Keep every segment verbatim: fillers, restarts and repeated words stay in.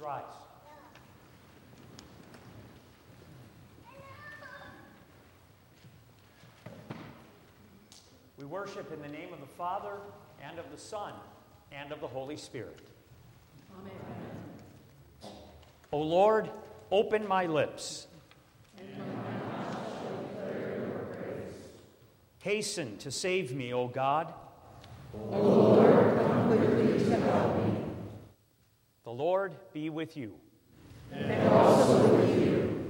rise. We worship in the name of the Father, and of the Son, and of the Holy Spirit. Amen. O Lord, open my lips, and my mouth shall declare your praise. Hasten to save me, O God. O Lord, come quickly to help me. The Lord be with you. And also with you.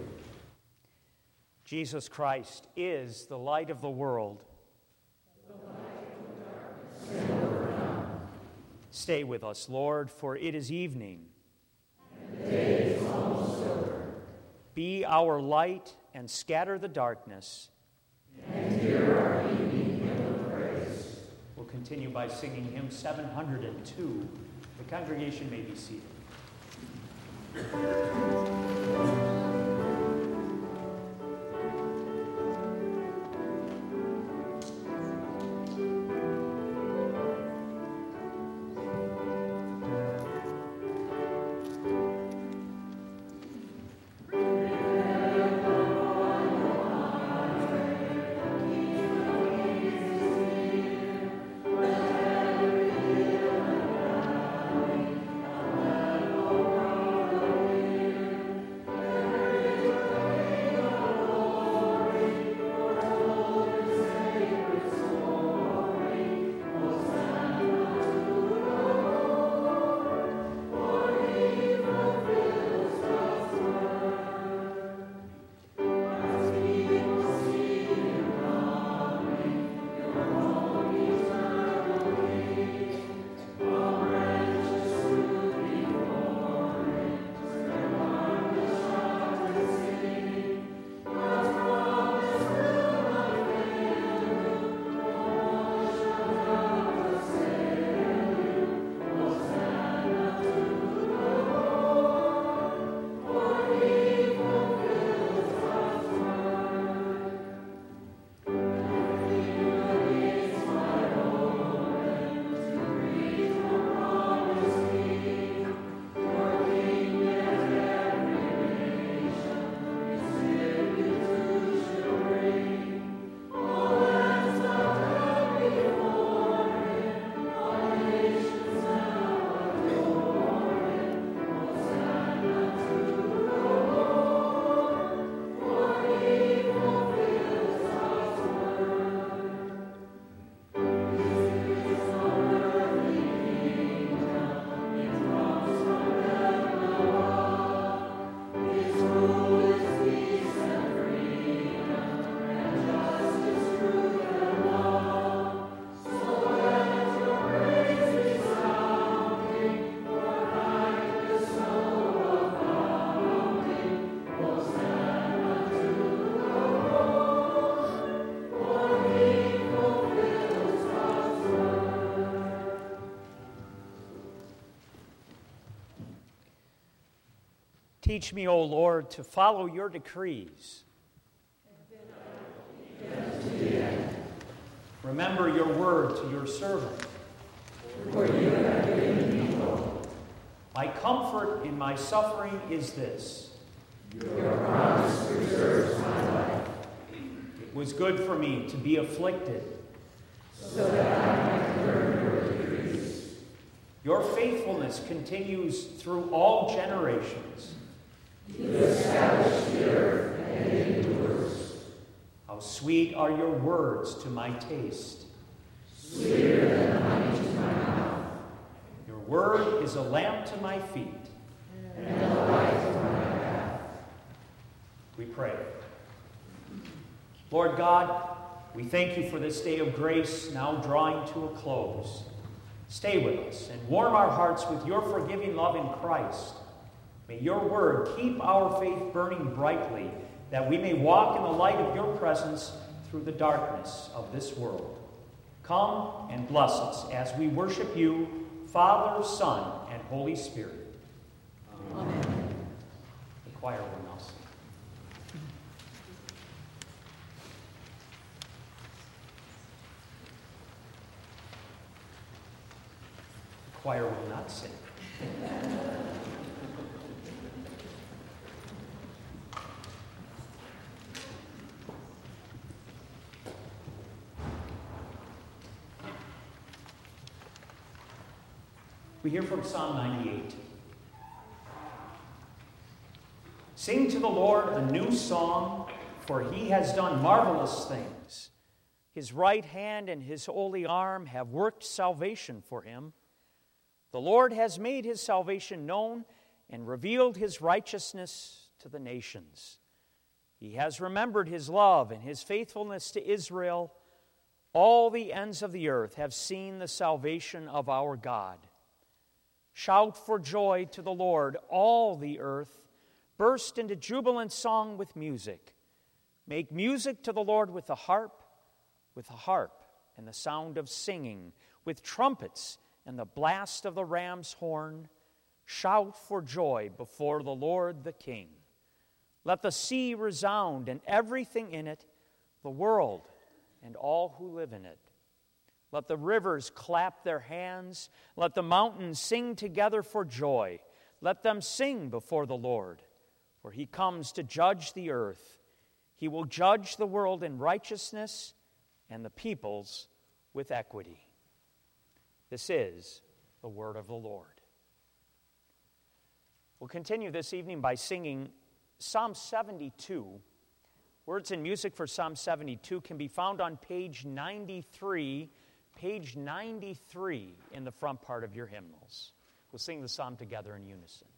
Jesus Christ is the light of the world. Stay with us, Lord, for it is evening. And the day is almost over. Be our light and scatter the darkness. And hear our evening hymn of praise. We'll continue by singing hymn seven hundred two. The congregation may be seated. Teach me, O Lord, to follow your decrees. Remember your word to your servant. For you have given me hope. My comfort in my suffering is this: your promise preserves my life. It was good for me to be afflicted, so that I might learn your decrees. Your faithfulness continues through all generations. You establish the earth, and it endures. How sweet are your words to my taste. Sweeter than honey to my mouth. Your word is a lamp to my feet, and a light to my path. We pray. Lord God, we thank you for this day of grace now drawing to a close. Stay with us and warm our hearts with your forgiving love in Christ. May your word keep our faith burning brightly, that we may walk in the light of your presence through the darkness of this world. Come and bless us as we worship you, Father, Son, and Holy Spirit. Amen. The choir will now sing. The choir will not sing. We hear from Psalm ninety-eight. Sing to the Lord a new song, for he has done marvelous things. His right hand and his holy arm have worked salvation for him. The Lord has made his salvation known and revealed his righteousness to the nations. He has remembered his love and his faithfulness to Israel. All the ends of the earth have seen the salvation of our God. Shout for joy to the Lord, all the earth. Burst into jubilant song with music. Make music to the Lord with the harp, with the harp and the sound of singing, with trumpets and the blast of the ram's horn. Shout for joy before the Lord the King. Let the sea resound and everything in it, the world and all who live in it. Let the rivers clap their hands. Let the mountains sing together for joy. Let them sing before the Lord, for he comes to judge the earth. He will judge the world in righteousness and the peoples with equity. This is the word of the Lord. We'll continue this evening by singing Psalm seventy-two. Words and music for Psalm seventy-two can be found on page ninety-three, page ninety-three in the front part of your hymnals. We'll sing the psalm together in unison.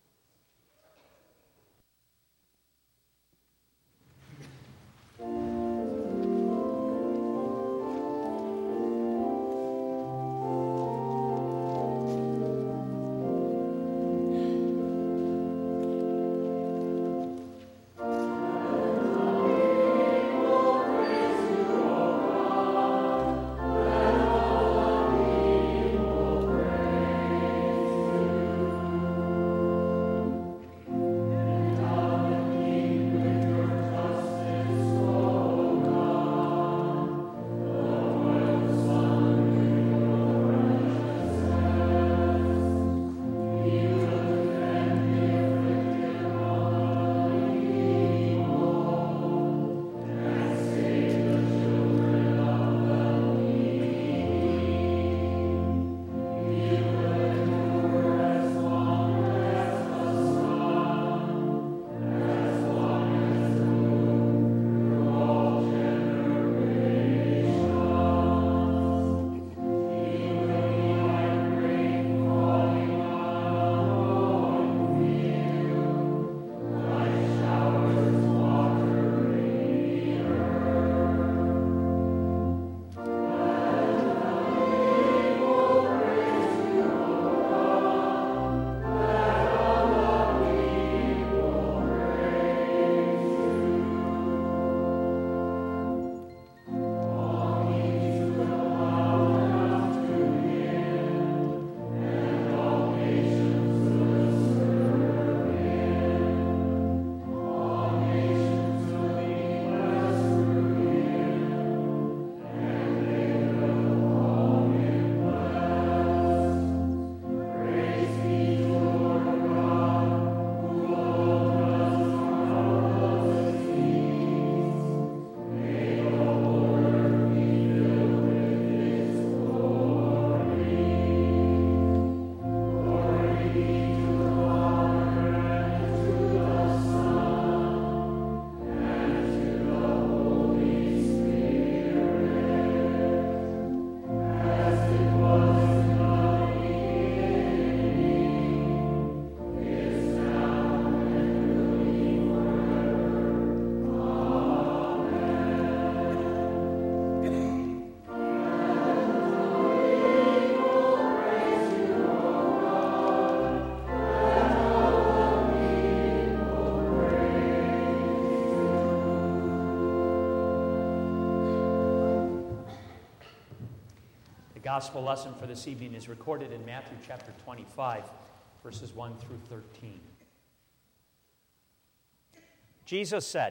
Gospel lesson for this evening is recorded in Matthew chapter twenty-five, verses one through thirteen. Jesus said,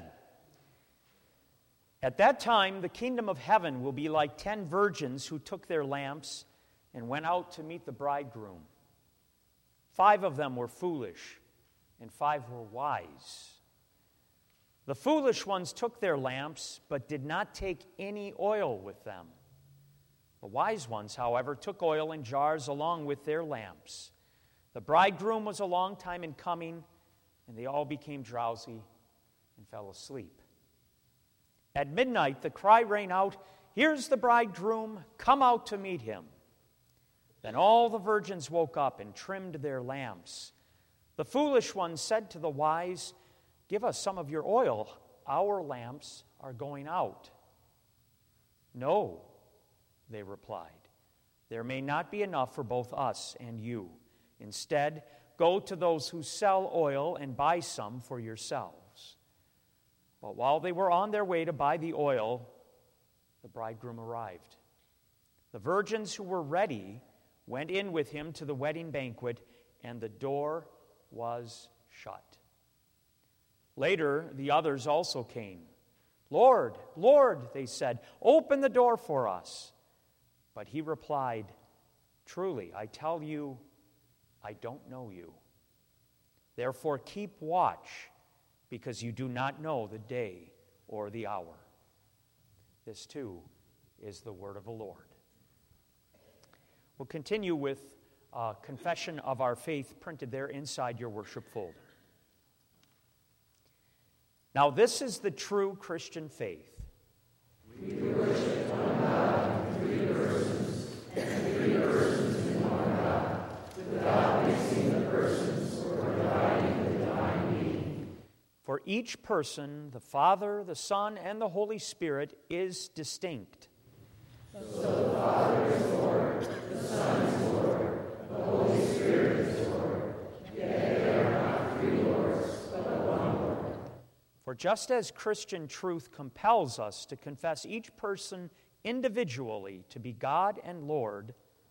"At that time the kingdom of heaven will be like ten virgins who took their lamps and went out to meet the bridegroom. Five of them were foolish, and five were wise. The foolish ones took their lamps, but did not take any oil with them. The wise ones, however, took oil in jars along with their lamps. The bridegroom was a long time in coming, and they all became drowsy and fell asleep. At midnight, the cry rang out, "Here's the bridegroom, come out to meet him." Then all the virgins woke up and trimmed their lamps. The foolish ones said to the wise, "Give us some of your oil. Our lamps are going out." "No," they replied, "there may not be enough for both us and you. Instead, go to those who sell oil and buy some for yourselves." But while they were on their way to buy the oil, the bridegroom arrived. The virgins who were ready went in with him to the wedding banquet, and the door was shut. Later, the others also came. "Lord, Lord," they said, "open the door for us." But he replied, "Truly, I tell you, I don't know you. Therefore keep watch, because you do not know the day or the hour." This too is the word of the Lord. We'll continue with uh, confession of our faith printed there inside your worship folder. Now this is the true Christian faith. We worship one God in three persons, and three persons in one God, without mixing the persons or dividing the divine being. For each person, the Father, the Son, and the Holy Spirit is distinct. So the Father is Lord, the Son is Lord, the Holy Spirit is Lord. Yet they are not three Lords, but one Lord. For just as Christian truth compels us to confess each person individually to be God and Lord,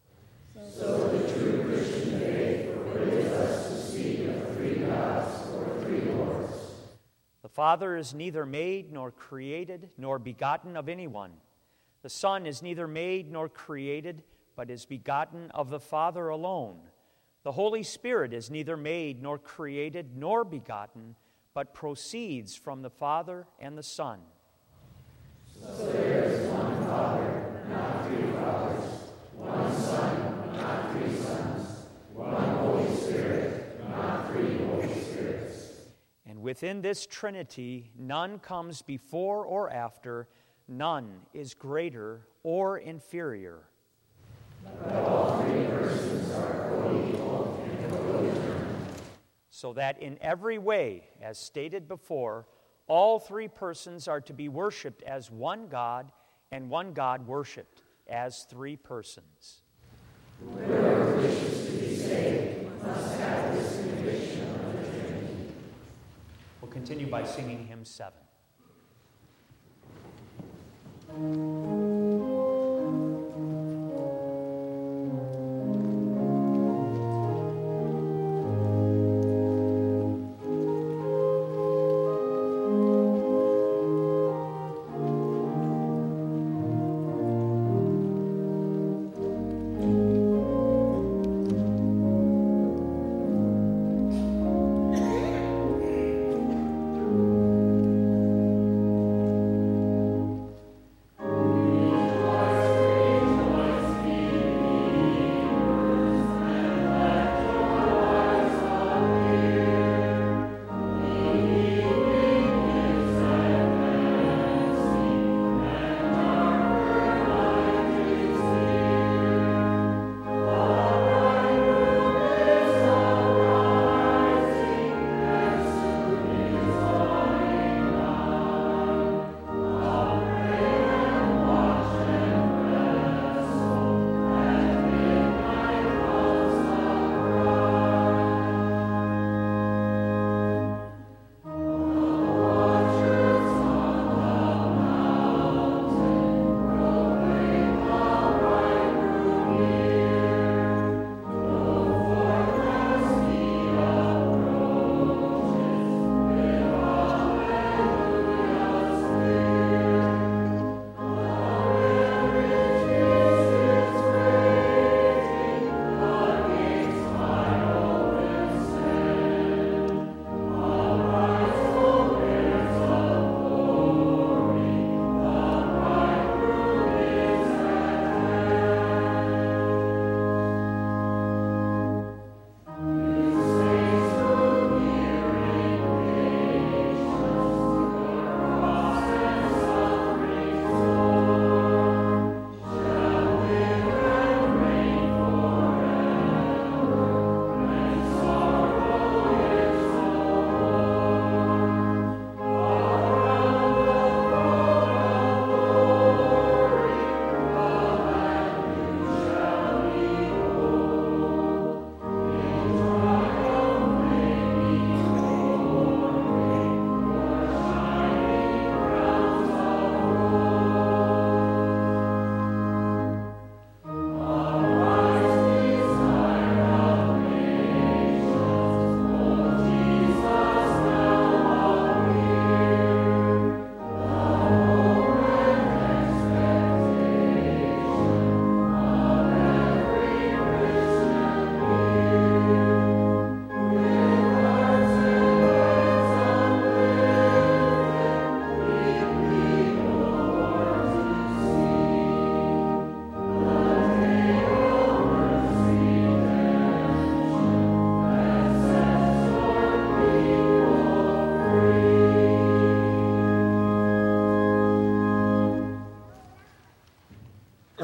so the true Christian faith forbids us to speak of three gods or three Lords. The Father is neither made nor created nor begotten of anyone. The Son is neither made nor created, but is begotten of the Father alone. The Holy Spirit is neither made nor created nor begotten, but proceeds from the Father and the Son. So there is one Father, not three fathers, one Son, not three sons, one Holy Spirit, not three Holy Spirits. And within this Trinity, none comes before or after, none is greater or inferior. But all three persons are co-equal and co-eternal. So that in every way, as stated before, all three persons are to be worshipped as one God, and one God worshipped as three persons. Whoever wishes to be saved must have this conviction of the Trinity. We'll continue by singing hymn seven. We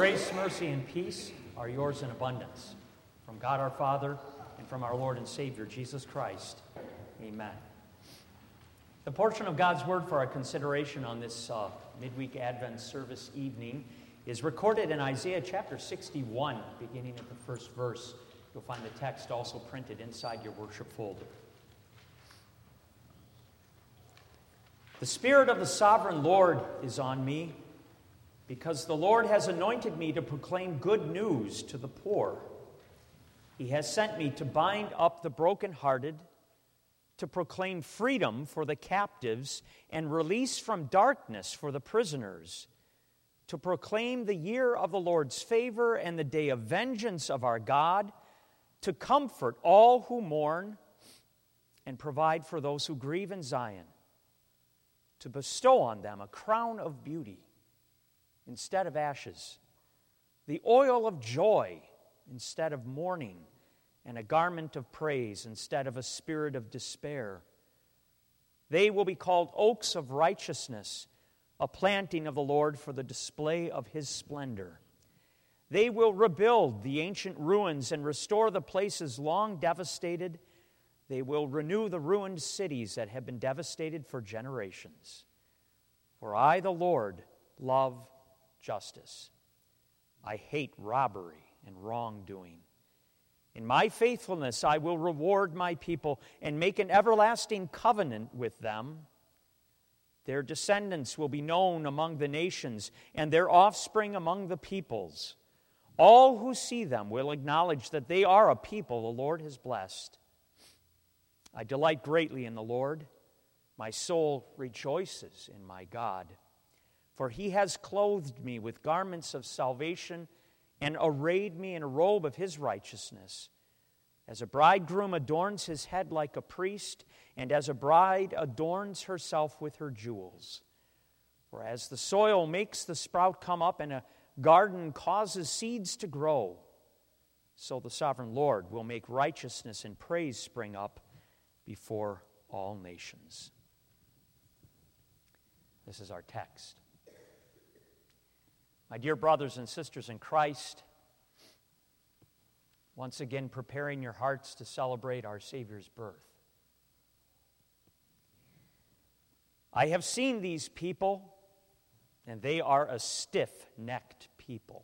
Grace, mercy, and peace are yours in abundance. From God our Father and from our Lord and Savior, Jesus Christ. Amen. The portion of God's Word for our consideration on this uh, midweek Advent service evening is recorded in Isaiah chapter sixty-one, beginning at the first verse. You'll find the text also printed inside your worship folder. The Spirit of the Sovereign Lord is on me, because the Lord has anointed me to proclaim good news to the poor. He has sent me to bind up the brokenhearted, to proclaim freedom for the captives and release from darkness for the prisoners, to proclaim the year of the Lord's favor and the day of vengeance of our God, to comfort all who mourn and provide for those who grieve in Zion, to bestow on them a crown of beauty instead of ashes, the oil of joy instead of mourning, and a garment of praise instead of a spirit of despair. They will be called oaks of righteousness, a planting of the Lord for the display of His splendor. They will rebuild the ancient ruins and restore the places long devastated. They will renew the ruined cities that have been devastated for generations. For I, the Lord, love justice. I hate robbery and wrongdoing. In my faithfulness I will reward my people and make an everlasting covenant with them. Their descendants will be known among the nations, and their offspring among the peoples. All who see them will acknowledge that they are a people the Lord has blessed. I delight greatly in the Lord. My soul rejoices in my God. For He has clothed me with garments of salvation and arrayed me in a robe of His righteousness. As a bridegroom adorns his head like a priest, and as a bride adorns herself with her jewels. For as the soil makes the sprout come up and a garden causes seeds to grow, so the sovereign Lord will make righteousness and praise spring up before all nations. This is our text. My dear brothers and sisters in Christ, once again preparing your hearts to celebrate our Savior's birth. I have seen these people, and they are a stiff-necked people.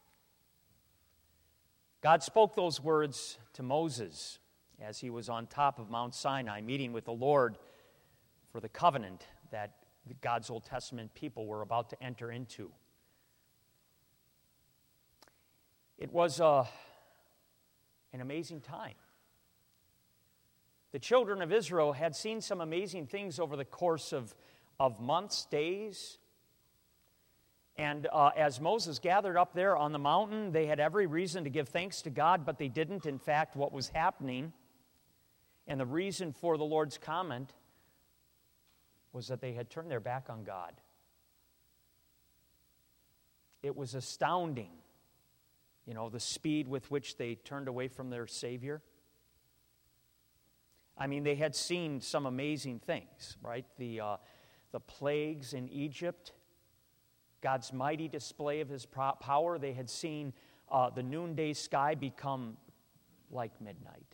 God spoke those words to Moses as he was on top of Mount Sinai, meeting with the Lord for the covenant that God's Old Testament people were about to enter into. It was uh, an amazing time. The children of Israel had seen some amazing things over the course of, of months, days. And uh, as Moses gathered up there on the mountain, they had every reason to give thanks to God, but they didn't. In fact, what was happening, and the reason for the Lord's comment, was that they had turned their back on God. It was astounding, you know, the speed with which they turned away from their Savior. I mean, they had seen some amazing things, right? The, uh, the plagues in Egypt, God's mighty display of His power. They had seen uh, the noonday sky become like midnight.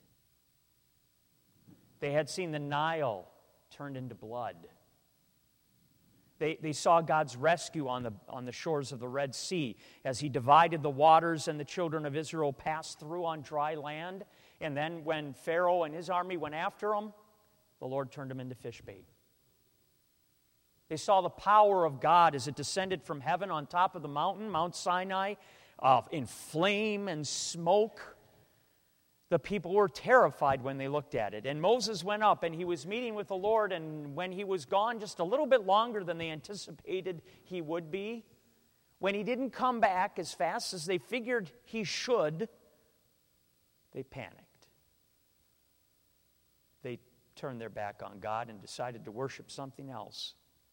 They had seen the Nile turned into blood. They, they saw God's rescue on the, on the shores of the Red Sea as He divided the waters and the children of Israel passed through on dry land. And then when Pharaoh and his army went after them, the Lord turned them into fish bait. They saw the power of God as it descended from heaven on top of the mountain, Mount Sinai, uh, in flame and smoke. The people were terrified when they looked at it. And Moses went up and he was meeting with the Lord, and when he was gone just a little bit longer than they anticipated he would be, when he didn't come back as fast as they figured he should, they panicked. They turned their back on God and decided to worship something else.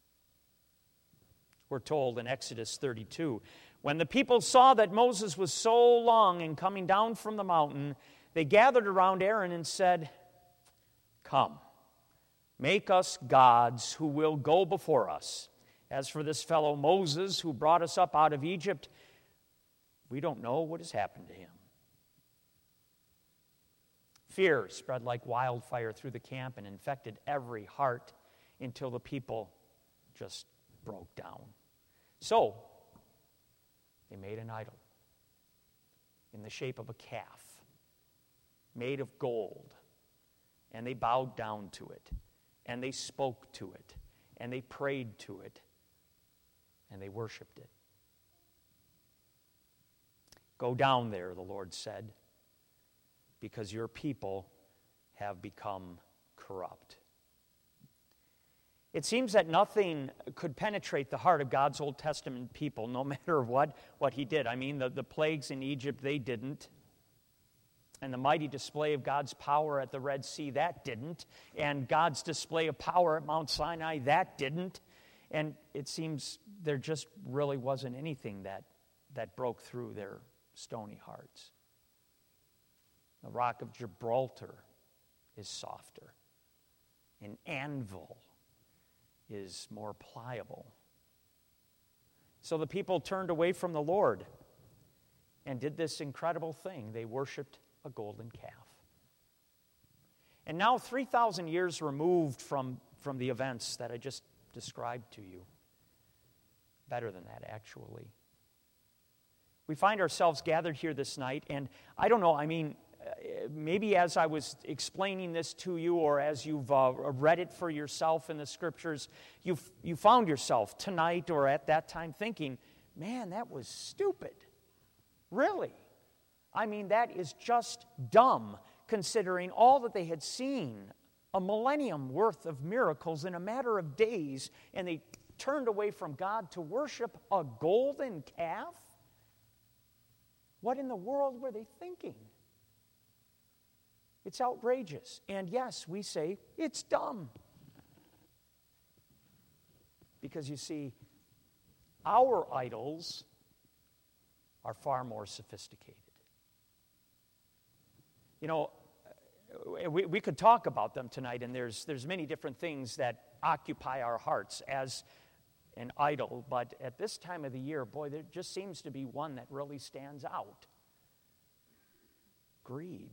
We're told in Exodus thirty-two, when the people saw that Moses was so long in coming down from the mountain, they gathered around Aaron and said, "Come, make us gods who will go before us. As for this fellow Moses who brought us up out of Egypt, We don't know what has happened to him. Fear spread like wildfire through the camp and infected every heart until the people just broke down. So, they made an idol in the shape of a calf, made of gold, and they bowed down to it, and they spoke to it, and they prayed to it, and they worshiped it. Go down there, the Lord said, because your people have become corrupt. It seems that nothing could penetrate the heart of God's Old Testament people, no matter what, what he did. I mean, the, the plagues in Egypt, they didn't. And the mighty display of God's power at the Red Sea, that didn't. And God's display of power at Mount Sinai, that didn't. And it seems there just really wasn't anything that, that broke through their stony hearts. The rock of Gibraltar is softer. An anvil is more pliable. So the people turned away from the Lord and did this incredible thing. They worshiped a golden calf. And now, three thousand years removed from, from the events that I just described to you, better than that, actually, we find ourselves gathered here this night, and I don't know, I mean, maybe as I was explaining this to you, or as you've uh, read it for yourself in the Scriptures, you've, you found yourself tonight or at that time thinking, man, that was stupid. Really? I mean, that is just dumb, considering all that they had seen, a millennium worth of miracles in a matter of days, and they turned away from God to worship a golden calf? What in the world were they thinking? It's outrageous. And yes, we say it's dumb. Because you see, our idols are far more sophisticated. You know, we, we could talk about them tonight, and there's, there's many different things that occupy our hearts as an idol, but at this time of the year, boy, there just seems to be one that really stands out. Greed.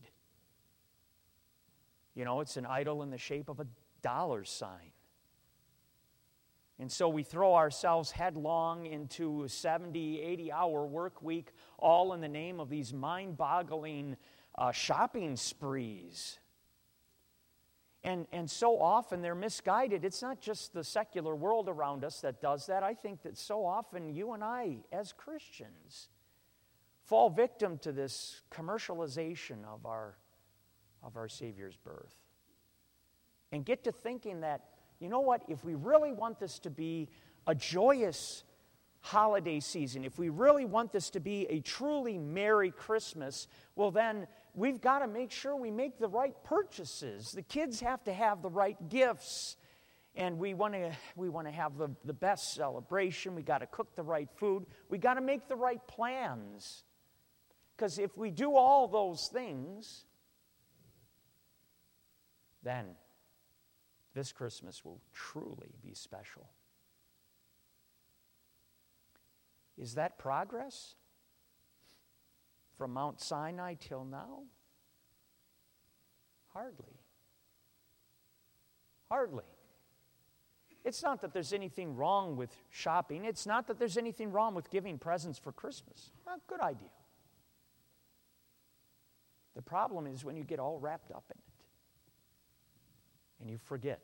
You know, it's an idol in the shape of a dollar sign. And so we throw ourselves headlong into a seventy, eighty-hour work week, all in the name of these mind-boggling uh, shopping sprees. And, and so often they're misguided. It's not just the secular world around us that does that. I think that so often you and I, as Christians, fall victim to this commercialization of our of our Savior's birth. And get to thinking that, you know what, if we really want this to be a joyous holiday season, if we really want this to be a truly Merry Christmas, well then, we've got to make sure we make the right purchases. The kids have to have the right gifts. And we want to we want to have the, the best celebration. We got to cook the right food. We got to make the right plans. Because if we do all those things, then this Christmas will truly be special. Is that progress from Mount Sinai till now? Hardly. Hardly. It's not that there's anything wrong with shopping. It's not that there's anything wrong with giving presents for Christmas. Well, good idea. The problem is when you get all wrapped up in it and you forget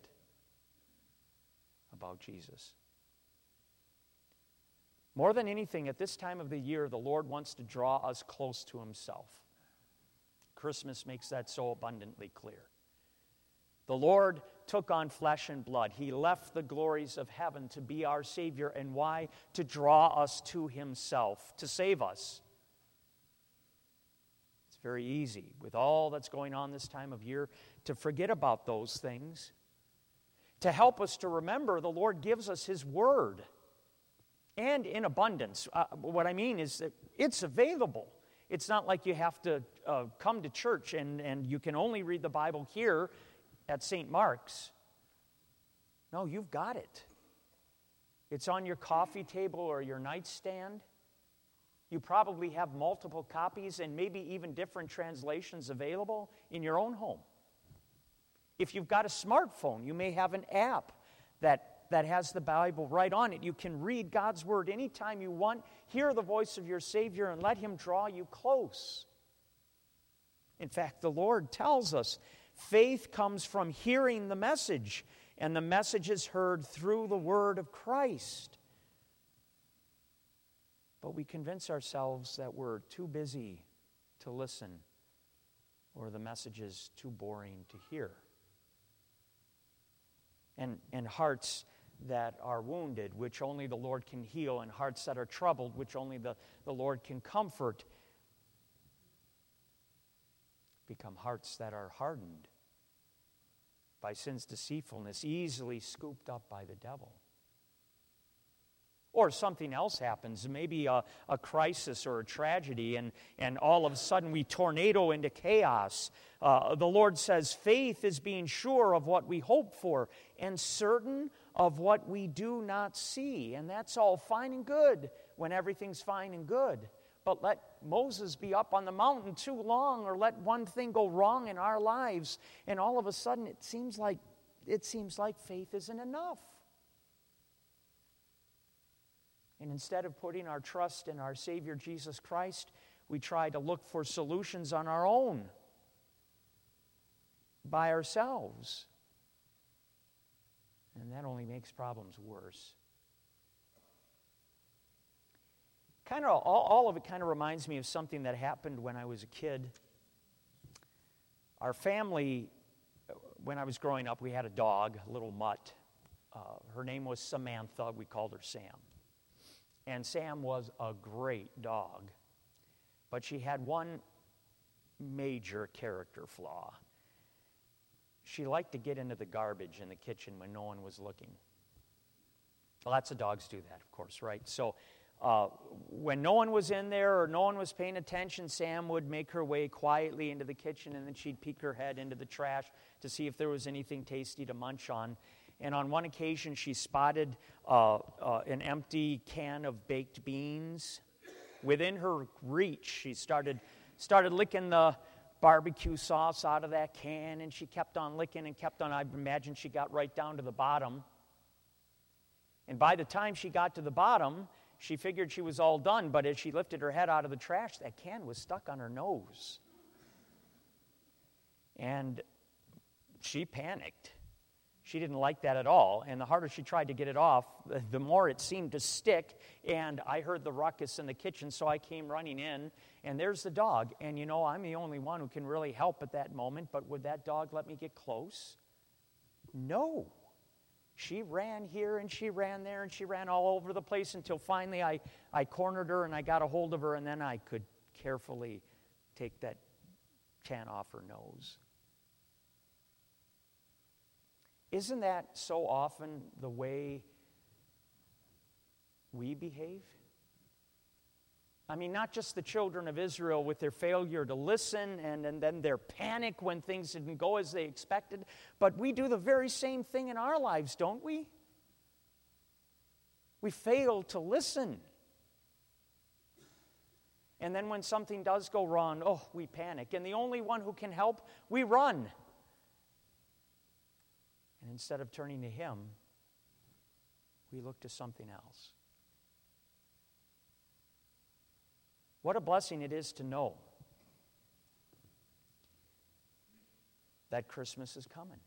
about Jesus. More than anything, at this time of the year, the Lord wants to draw us close to Himself. Christmas makes that so abundantly clear. The Lord took on flesh and blood. He left the glories of heaven to be our Savior. And why? To draw us to Himself, to save us. It's very easy, with all that's going on this time of year, to forget about those things. To help us to remember, the Lord gives us His Word. And in abundance. Uh, what I mean is that it's available. It's not like you have to uh, come to church and, and you can only read the Bible here at Saint Mark's. No, you've got it. It's on your coffee table or your nightstand. You probably have multiple copies and maybe even different translations available in your own home. If you've got a smartphone, you may have an app that, that has the Bible right on it. You can read God's Word anytime you want, hear the voice of your Savior, and let Him draw you close. In fact, the Lord tells us faith comes from hearing the message, and the message is heard through the Word of Christ. But we convince ourselves that we're too busy to listen, or the message is too boring to hear. And, and hearts that are wounded, which only the Lord can heal, and hearts that are troubled, which only the, the Lord can comfort, become hearts that are hardened by sin's deceitfulness, easily scooped up by the devil. Or something else happens, maybe a, a crisis or a tragedy, and, and all of a sudden we tornado into chaos. Uh, the Lord says faith is being sure of what we hope for and certain of what we do not see. And that's all fine and good when everything's fine and good. But let Moses be up on the mountain too long, or let one thing go wrong in our lives, and all of a sudden it seems like it seems like faith isn't enough. And instead of putting our trust in our Savior Jesus Christ, we try to look for solutions on our own, by ourselves. And that only makes problems worse. Kind of all, all of it kind of reminds me of something that happened when I was a kid. Our family, when I was growing up, we had a dog, a little mutt. Uh, her name was Samantha. We called her Sam. And Sam was a great dog. But she had one major character flaw. She liked to get into the garbage in the kitchen when no one was looking. Lots of dogs do that, of course, right? So uh, when no one was in there or no one was paying attention, Sam would make her way quietly into the kitchen, and then she'd peek her head into the trash to see if there was anything tasty to munch on. And on one occasion, she spotted uh, uh, an empty can of baked beans. Within her reach, she started started licking the barbecue sauce out of that can, and she kept on licking and kept on. I imagine she got right down to the bottom. And by the time she got to the bottom, she figured she was all done, but as she lifted her head out of the trash, that can was stuck on her nose. And she panicked. She didn't like that at all, and the harder she tried to get it off, the more it seemed to stick, and I heard the ruckus in the kitchen, so I came running in, and there's the dog, and you know, I'm the only one who can really help at that moment, but would that dog let me get close? No. She ran here, and she ran there, and she ran all over the place until finally I, I cornered her, and I got a hold of her, and then I could carefully take that can off her nose. Isn't that so often the way we behave? I mean, not just the children of Israel with their failure to listen and, and then their panic when things didn't go as they expected, but we do the very same thing in our lives, don't we? We fail to listen. And then when something does go wrong, oh, we panic. And the only one who can help, we run. And instead of turning to Him, we look to something else. What a blessing it is to know that Christmas is coming.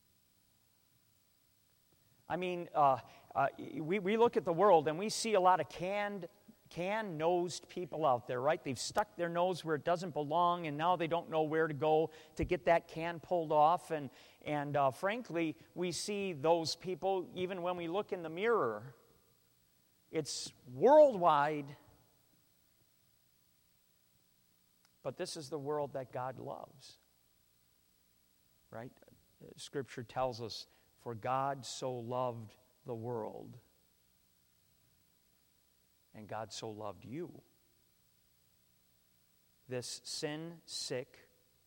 I mean, uh, uh, we, we look at the world and we see a lot of canned can-nosed people out there, right? They've stuck their nose where it doesn't belong, and now they don't know where to go to get that can pulled off. And, and uh, frankly, we see those people even when we look in the mirror. It's worldwide, but this is the world that God loves, right? Scripture tells us, for God so loved the world, and God so loved you. This sin-sick,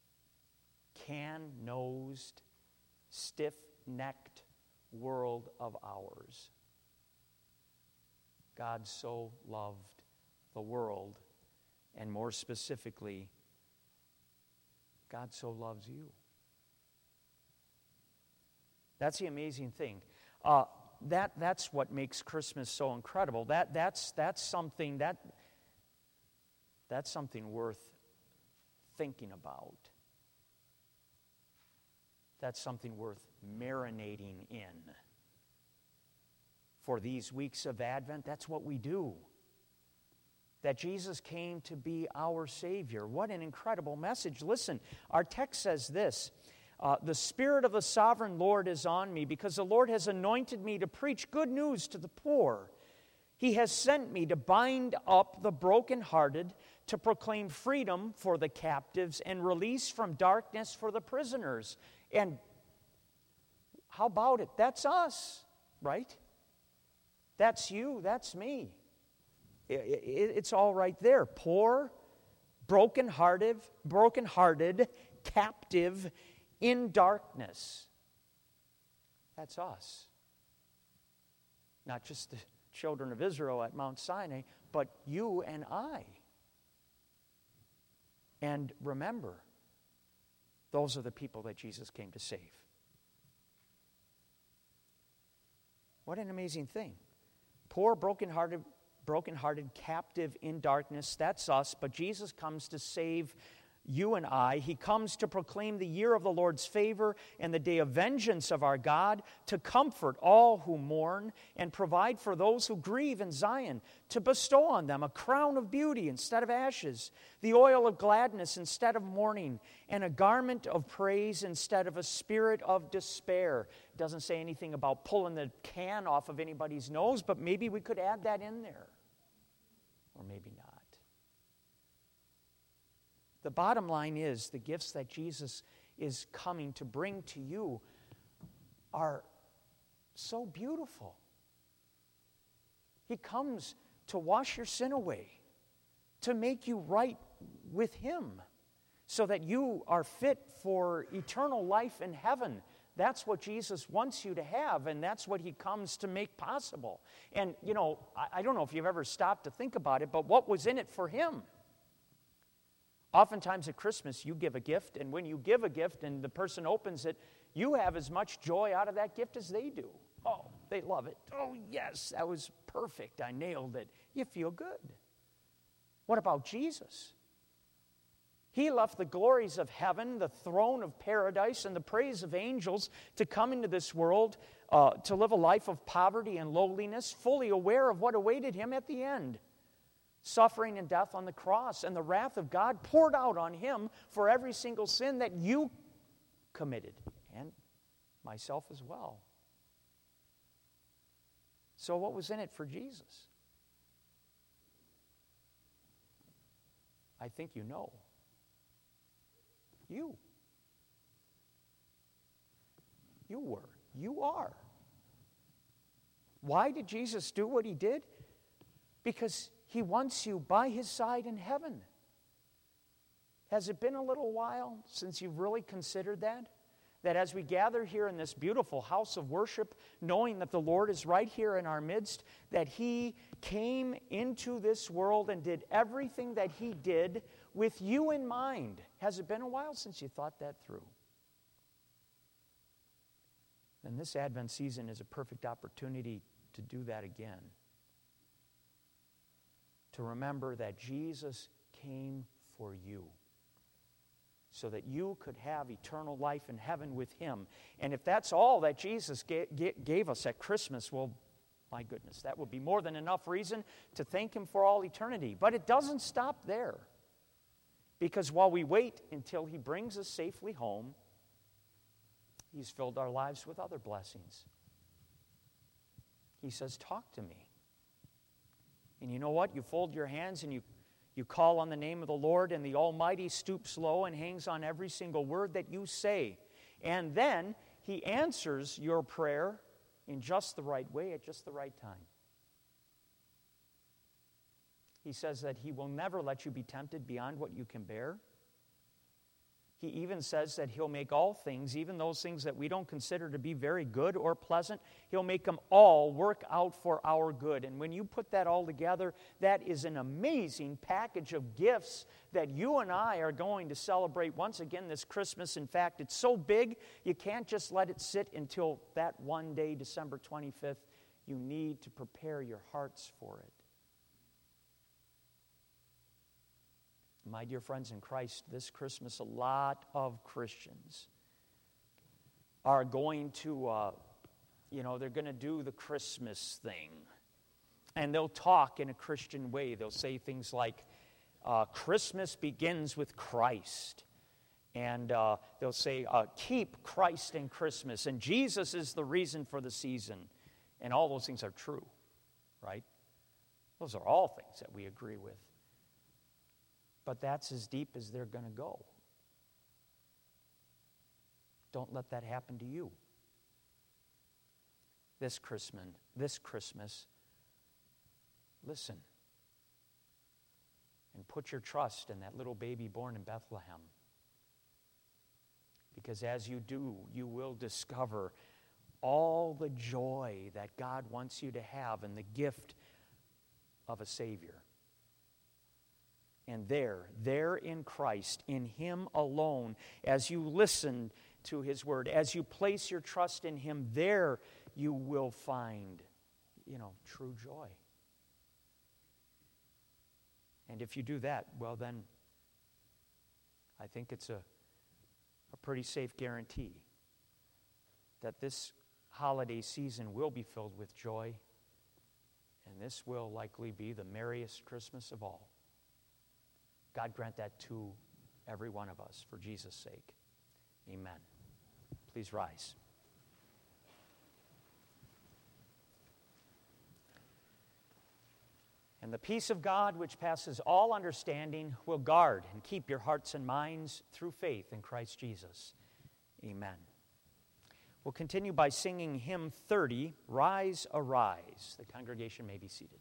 can-nosed, stiff-necked world of ours. God so loved the world, and more specifically, God so loves you. That's the amazing thing. Uh, that that's what makes Christmas so incredible. That that's that's something that that's something worth thinking about. That's something worth marinating in. For these weeks of Advent, that's what we do. That Jesus came to be our Savior. What an incredible message. Listen, our text says this, uh, the Spirit of the Sovereign Lord is on me because the Lord has anointed me to preach good news to the poor. He has sent me to bind up the brokenhearted, to proclaim freedom for the captives and release from darkness for the prisoners. And how about it? That's us, right? That's you, that's me. It's all right there. Poor, brokenhearted, brokenhearted, captive, in darkness. That's us. Not just the children of Israel at Mount Sinai, but you and I. And remember, those are the people that Jesus came to save. What an amazing thing. Poor, brokenhearted, brokenhearted, captive in darkness, that's us, but Jesus comes to save you and I. He comes to proclaim the year of the Lord's favor and the day of vengeance of our God, to comfort all who mourn and provide for those who grieve in Zion, to bestow on them a crown of beauty instead of ashes, the oil of gladness instead of mourning, and a garment of praise instead of a spirit of despair. It doesn't say anything about pulling the can off of anybody's nose, but maybe we could add that in there. Or maybe not. The bottom line is the gifts that Jesus is coming to bring to you are so beautiful. He comes to wash your sin away, to make you right with Him, so that you are fit for eternal life in heaven. That's what Jesus wants you to have, and that's what He comes to make possible. And, you know, I, I don't know if you've ever stopped to think about it, but what was in it for Him? Oftentimes at Christmas, you give a gift, and when you give a gift and the person opens it, you have as much joy out of that gift as they do. Oh, they love it. Oh, yes, that was perfect. I nailed it. You feel good. What about Jesus? He left the glories of heaven, the throne of paradise, and the praise of angels to come into this world uh, to live a life of poverty and lowliness, fully aware of what awaited Him at the end. Suffering and death on the cross, and the wrath of God poured out on Him for every single sin that you committed, and myself as well. So what was in it for Jesus? I think you know. You. You were. You are. Why did Jesus do what He did? Because He wants you by His side in heaven. Has it been a little while since you've really considered that? That as we gather here in this beautiful house of worship, knowing that the Lord is right here in our midst, that He came into this world and did everything that He did with you in mind. Has it been a while since you thought that through? Then this Advent season is a perfect opportunity to do that again. To remember that Jesus came for you, so that you could have eternal life in heaven with Him. And if that's all that Jesus gave us at Christmas, well, my goodness, that would be more than enough reason to thank Him for all eternity. But it doesn't stop there. Because while we wait until He brings us safely home, He's filled our lives with other blessings. He says, talk to me. And you know what? You fold your hands and you, you call on the name of the Lord, and the Almighty stoops low and hangs on every single word that you say. And then He answers your prayer in just the right way at just the right time. He says that He will never let you be tempted beyond what you can bear. He even says that He'll make all things, even those things that we don't consider to be very good or pleasant, He'll make them all work out for our good. And when you put that all together, that is an amazing package of gifts that you and I are going to celebrate once again this Christmas. In fact, it's so big, you can't just let it sit until that one day, December twenty-fifth. You need to prepare your hearts for it. My dear friends in Christ, this Christmas, a lot of Christians are going to, uh, you know, they're going to do the Christmas thing. And they'll talk in a Christian way. They'll say things like, uh, Christmas begins with Christ. And uh, they'll say, uh, keep Christ in Christmas. And Jesus is the reason for the season. And all those things are true, right? Those are all things that we agree with. But that's as deep as they're going to go. Don't let that happen to you. This Christmas, this Christmas, listen and put your trust in that little baby born in Bethlehem. Because as you do, you will discover all the joy that God wants you to have and the gift of a Savior. And there, there in Christ, in Him alone, as you listen to His Word, as you place your trust in Him, there you will find, you know, true joy. And if you do that, well then, I think it's a, a pretty safe guarantee that this holiday season will be filled with joy, and this will likely be the merriest Christmas of all. God grant that to every one of us for Jesus' sake. Amen. Please rise. And the peace of God, which passes all understanding, will guard and keep your hearts and minds through faith in Christ Jesus. Amen. We'll continue by singing hymn thirty, Rise, Arise. The congregation may be seated.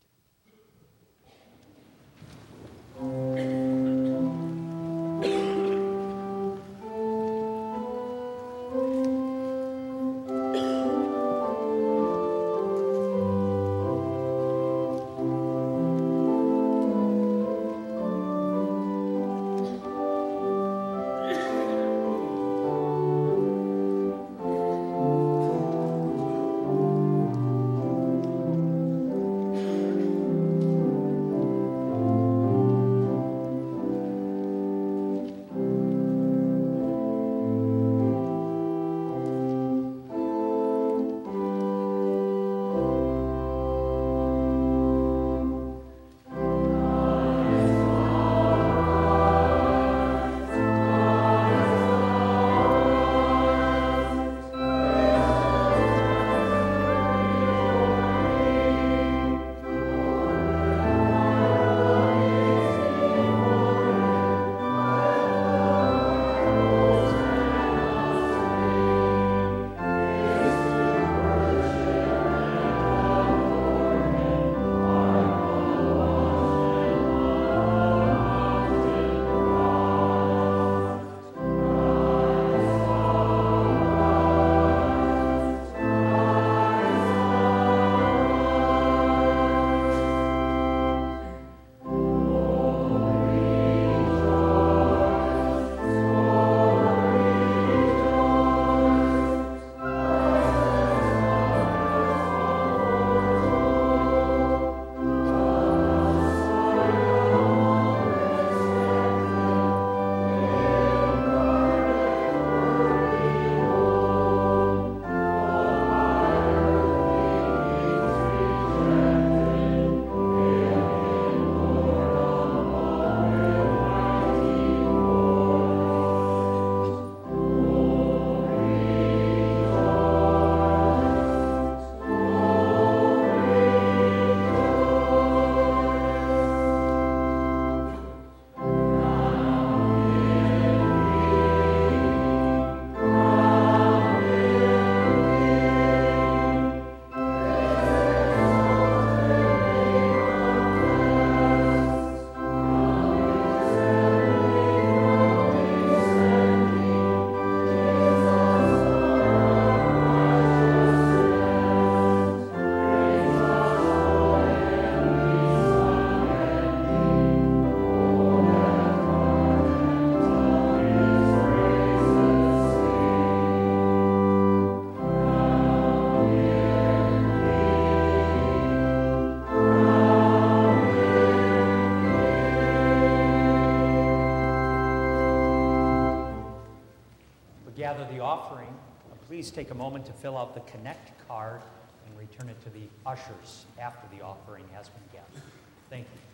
gather the offering, please take a moment to fill out the Connect card and return it to the ushers after the offering has been gathered. Thank you.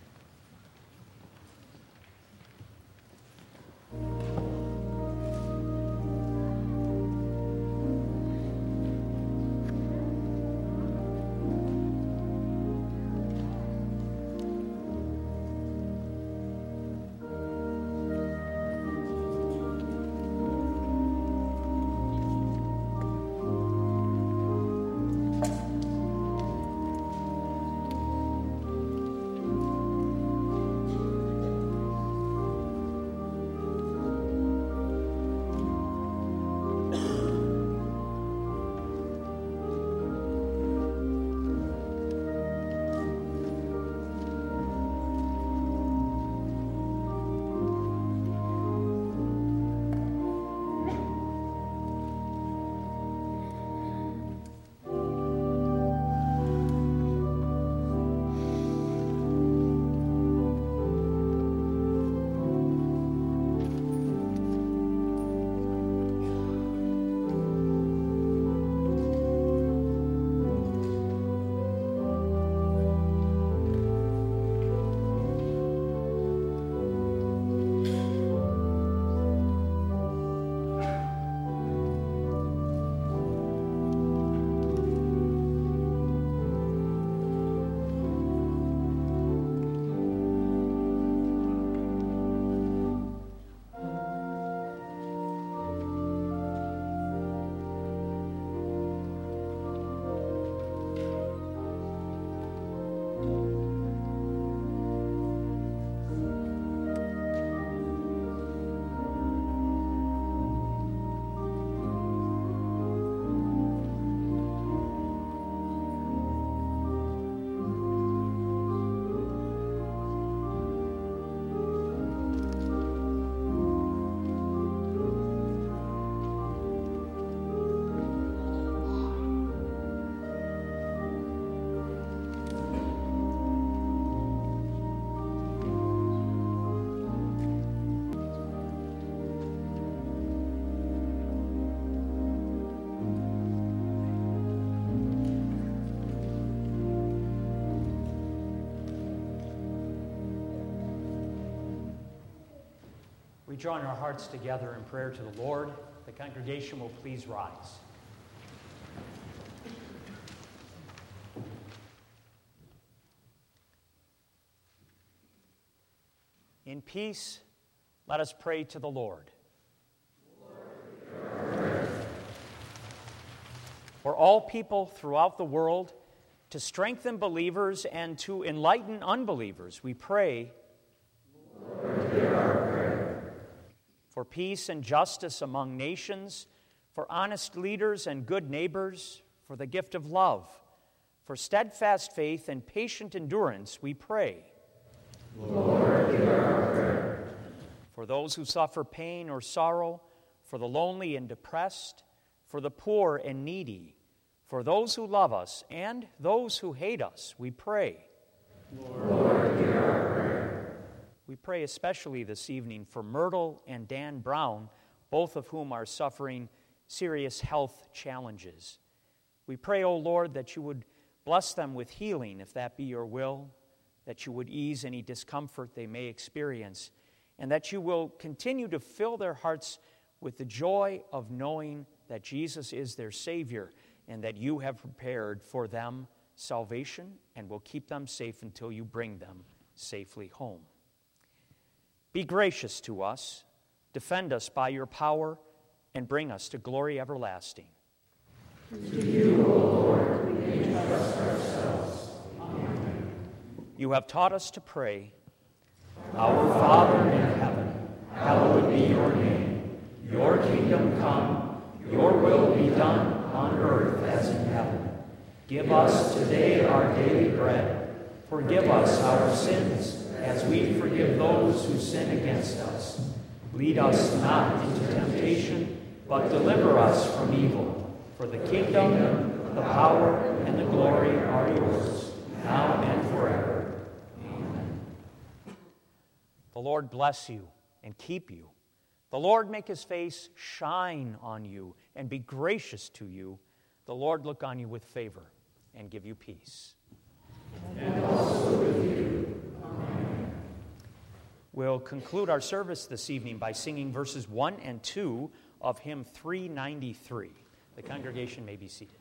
We join our hearts together in prayer to the Lord. The congregation will please rise. In peace, let us pray to the Lord. Lord, for all people throughout the world, to strengthen believers and to enlighten unbelievers, we pray. Lord, hear our prayer. For peace and justice among nations, for honest leaders and good neighbors, for the gift of love, for steadfast faith and patient endurance, we pray. Lord, hear our prayer. For those who suffer pain or sorrow, for the lonely and depressed, for the poor and needy, for those who love us and those who hate us, we pray. Lord, hear our prayer. We pray especially this evening for Myrtle and Dan Brown, both of whom are suffering serious health challenges. We pray, O Lord, that you would bless them with healing, if that be your will, that you would ease any discomfort they may experience, and that you will continue to fill their hearts with the joy of knowing that Jesus is their Savior and that you have prepared for them salvation and will keep them safe until you bring them safely home. Be gracious to us, defend us by your power, and bring us to glory everlasting. To you, O Lord, we entrust ourselves. Amen. You have taught us to pray. Our Father in heaven, hallowed be your name. Your kingdom come, your will be done on earth as in heaven. Give us today our daily bread. Forgive us our sins, as we forgive those who sin against us. Lead us not into temptation, but deliver us from evil. For the kingdom, the power, and the glory are yours, now and forever. Amen. The Lord bless you and keep you. The Lord make his face shine on you and be gracious to you. The Lord look on you with favor and give you peace. And also with you. Amen. We'll conclude our service this evening by singing verses one and two of hymn three ninety-three. The congregation may be seated.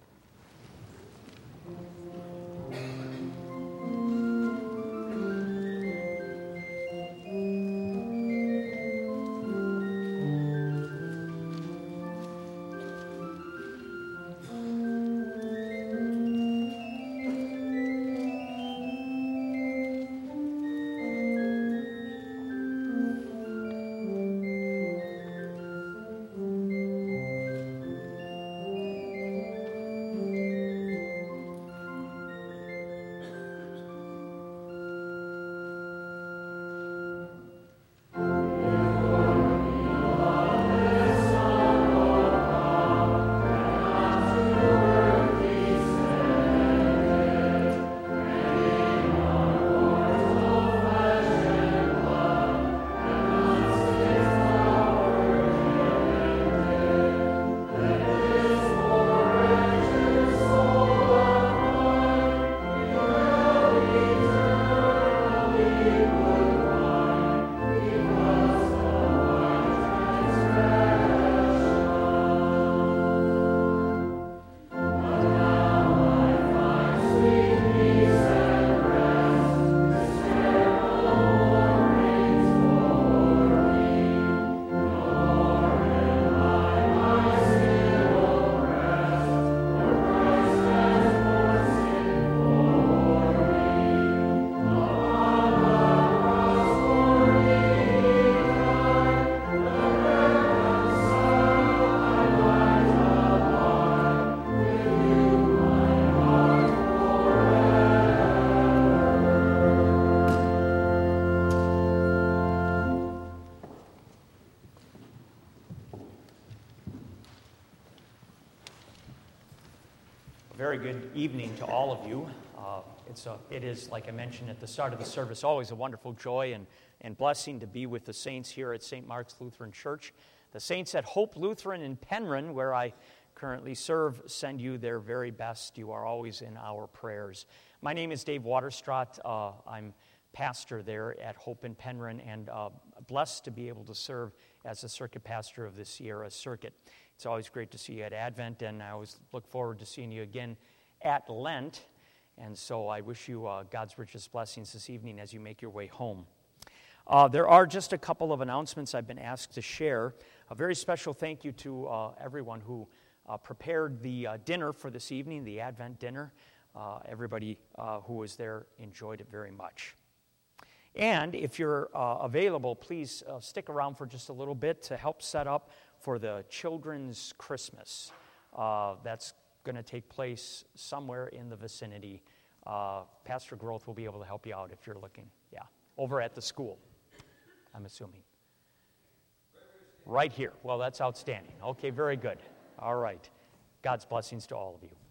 Very good evening to all of you. Uh, it's a, it is, like I mentioned at the start of the service, always a wonderful joy and, and blessing to be with the saints here at Saint Mark's Lutheran Church. The saints at Hope Lutheran in Penryn, where I currently serve, send you their very best. You are always in our prayers. My name is Dave Waterstraat. Uh, I'm pastor there at Hope in Penryn, and uh, blessed to be able to serve as the circuit pastor of the Sierra Circuit. It's always great to see you at Advent, and I always look forward to seeing you again at Lent. And so I wish you uh, God's richest blessings this evening as you make your way home. Uh, there are just a couple of announcements I've been asked to share. A very special thank you to uh, everyone who uh, prepared the uh, dinner for this evening, the Advent dinner. Uh, everybody uh, who was there enjoyed it very much. And if you're uh, available, please uh, stick around for just a little bit to help set up for the Children's Christmas. Uh, that's going to take place somewhere in the vicinity. Uh, Pastor Groth will be able to help you out if you're looking. Yeah, over at the school, I'm assuming. Right here. Well, that's outstanding. Okay, very good. All right. God's blessings to all of you.